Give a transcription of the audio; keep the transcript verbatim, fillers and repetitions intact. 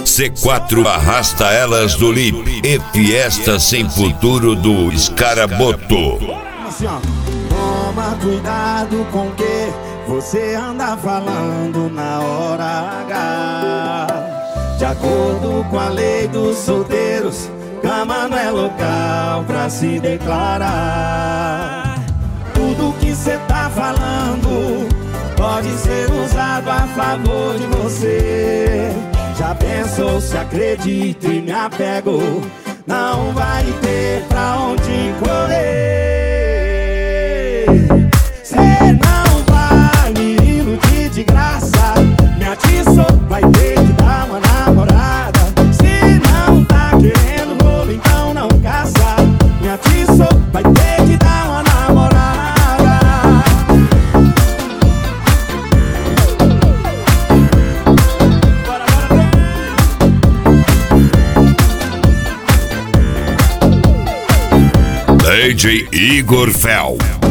C quatro arrasta elas do Lip e Fiesta Sem Futuro do Escaraboto. Toma cuidado com o que você anda falando na hora H. De acordo com a lei dos solteiros, cama não é local pra se declarar. Tudo que cê tá falando pode ser usado a favor de você. Já pensou, se acredito e me apego, não vai ter pra onde correr. Cê não vai me iludir de graça, me atiçou, vai ter que dar uma namorada. Se não tá querendo rolo, então não caça. Me atiçou, vai ter que dar uma namorada. D J Igor Fel.